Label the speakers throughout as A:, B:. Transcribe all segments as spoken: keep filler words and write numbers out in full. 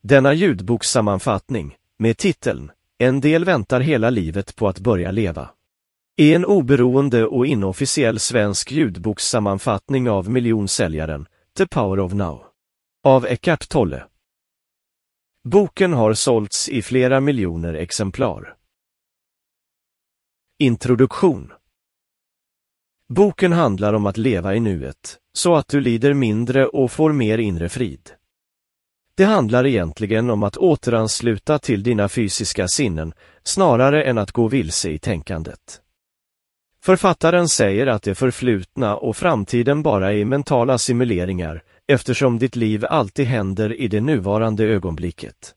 A: Denna ljudbokssammanfattning, med titeln En del väntar hela livet på att börja leva, är en oberoende och inofficiell svensk ljudbokssammanfattning av miljonsäljaren The Power of Now av Eckhart Tolle. Boken har sålts i flera miljoner exemplar. Introduktion. Boken handlar om att leva i nuet, så att du lider mindre och får mer inre frid. Det handlar egentligen om att återansluta till dina fysiska sinnen, snarare än att gå vilse i tänkandet. Författaren säger att det förflutna och framtiden bara är mentala simuleringar, eftersom ditt liv alltid händer i det nuvarande ögonblicket.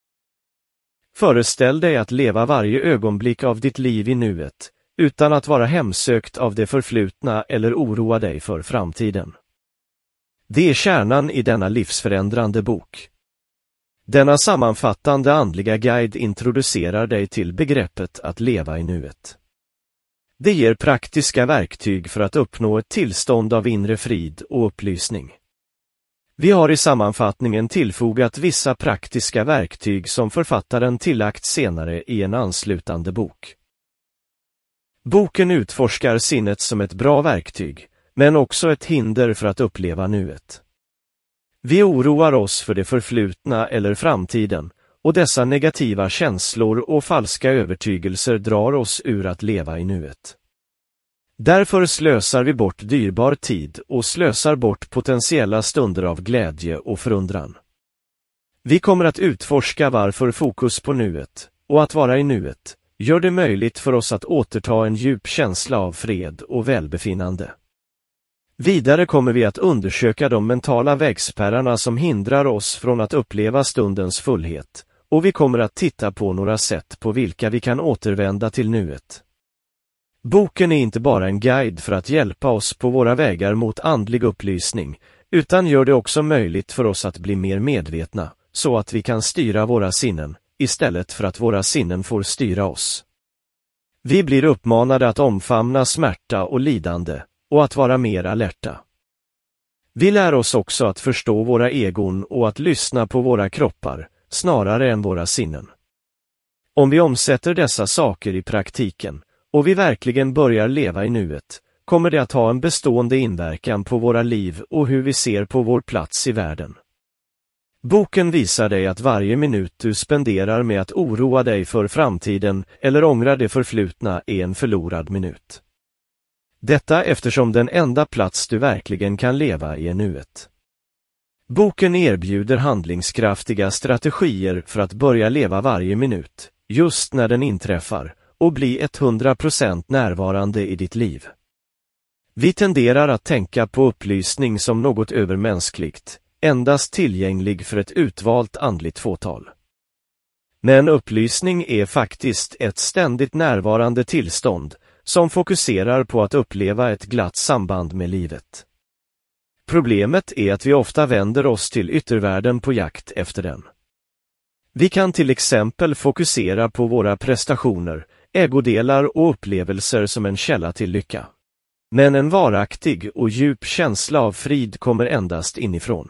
A: Föreställ dig att leva varje ögonblick av ditt liv i nuet, utan att vara hemsökt av det förflutna eller oroa dig för framtiden. Det är kärnan i denna livsförändrande bok. Denna sammanfattande andliga guide introducerar dig till begreppet att leva i nuet. Det ger praktiska verktyg för att uppnå ett tillstånd av inre frid och upplysning. Vi har i sammanfattningen tillfogat vissa praktiska verktyg som författaren tillagt senare i en anslutande bok. Boken utforskar sinnet som ett bra verktyg, men också ett hinder för att uppleva nuet. Vi oroar oss för det förflutna eller framtiden, och dessa negativa känslor och falska övertygelser drar oss ur att leva i nuet. Därför slösar vi bort dyrbar tid och slösar bort potentiella stunder av glädje och förundran. Vi kommer att utforska varför fokus på nuet, och att vara i nuet, gör det möjligt för oss att återta en djup känsla av fred och välbefinnande. Vidare kommer vi att undersöka de mentala vägspärrarna som hindrar oss från att uppleva stundens fullhet, och vi kommer att titta på några sätt på vilka vi kan återvända till nuet. Boken är inte bara en guide för att hjälpa oss på våra vägar mot andlig upplysning, utan gör det också möjligt för oss att bli mer medvetna, så att vi kan styra våra sinnen, istället för att våra sinnen får styra oss. Vi blir uppmanade att omfamna smärta och lidande, och att vara mer alerta. Vi lär oss också att förstå våra egon och att lyssna på våra kroppar, snarare än våra sinnen. Om vi omsätter dessa saker i praktiken, och vi verkligen börjar leva i nuet, kommer det att ha en bestående inverkan på våra liv och hur vi ser på vår plats i världen. Boken visar dig att varje minut du spenderar med att oroa dig för framtiden eller ångra det förflutna är en förlorad minut. Detta eftersom den enda plats du verkligen kan leva i är nuet. Boken erbjuder handlingskraftiga strategier för att börja leva varje minut, just när den inträffar, och bli hundra procent närvarande i ditt liv. Vi tenderar att tänka på upplysning som något övermänskligt, endast tillgänglig för ett utvalt andligt fåtal. Men upplysning är faktiskt ett ständigt närvarande tillstånd, som fokuserar på att uppleva ett glatt samband med livet. Problemet är att vi ofta vänder oss till yttervärlden på jakt efter den. Vi kan till exempel fokusera på våra prestationer, ägodelar och upplevelser som en källa till lycka. Men en varaktig och djup känsla av frid kommer endast inifrån.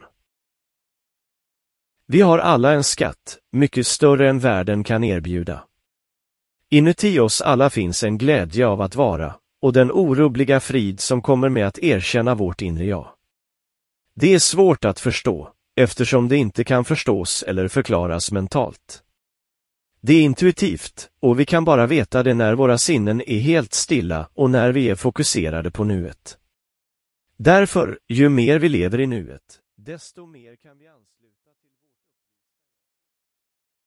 A: Vi har alla en skatt, mycket större än världen kan erbjuda. Inuti oss alla finns en glädje av att vara, och den orubbliga frid som kommer med att erkänna vårt inre jag. Det är svårt att förstå, eftersom det inte kan förstås eller förklaras mentalt. Det är intuitivt, och vi kan bara veta det när våra sinnen är helt stilla och när vi är fokuserade på nuet. Därför, ju mer vi lever i nuet, desto mer kan vi ansluta.